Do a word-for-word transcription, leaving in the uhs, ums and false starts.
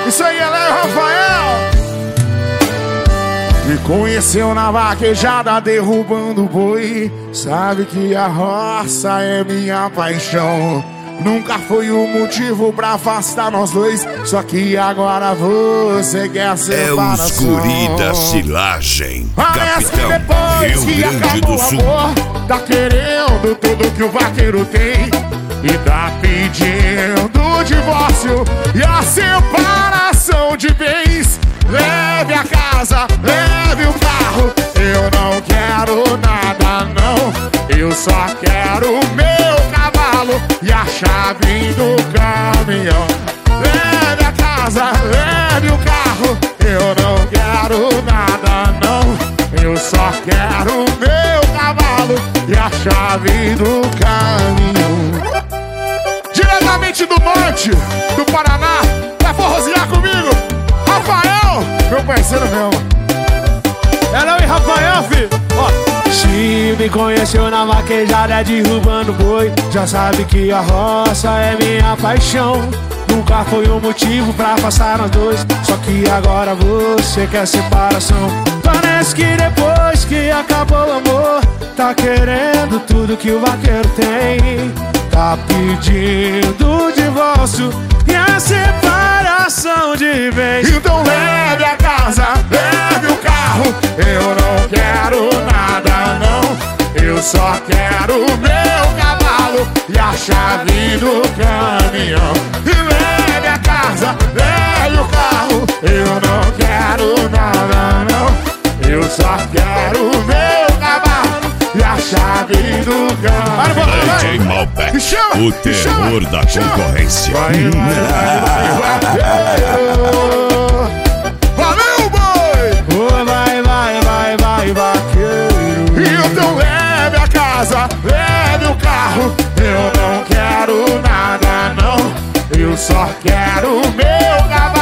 Isso aí, ela é o Rafael. Me conheceu na vaquejada derrubando boi. Sabe que a roça é minha paixão. Nunca foi o motivo pra afastar nós dois. Só que agora você quer separação. É os guri da silagem. Parece Capitão, que depois Rio que Grande acabou do o Sul. amor, tá querendo tudo que o vaqueiro tem e tá pedindo o divórcio e a separação de bens. Leve a casa, leve o carro. Eu não quero nada não. Eu só quero o meu cavalo e a chave do caminhão. Leve a casa, leve o carro. Eu não quero nada não. Eu só quero o meu cavalo e a chave do caminhão. Diretamente do norte do Paraná, vai forrosear comigo, Rafael, meu parceiro mesmo. Ela é o Rafael, filho. Ó. Se me conheceu na vaquejada derrubando boi, já sabe que a roça é minha paixão. Nunca foi um motivo pra afastar nós dois. Só que agora você quer separação. Parece que depois que acabou o amor, tá querendo tudo que o vaqueiro tem. Tá pedindo o divórcio e a separação de bens. Então leve a casa, leve o carro. Eu não quero nada não. Eu só quero o meu cavalo e a chave do caminhão. E leve a casa, leve o carro. Eu não quero nada não. Eu só quero o meu cavalo e a chave do caminhão. D J Malbec, o terror da concorrência. Vai, vai, vai, vai, valeu, boi! Oh, vai, vai, vai, vai, vaqueiro. Então leve a casa, leve o carro. Eu não quero nada não. Eu só quero o meu cavalo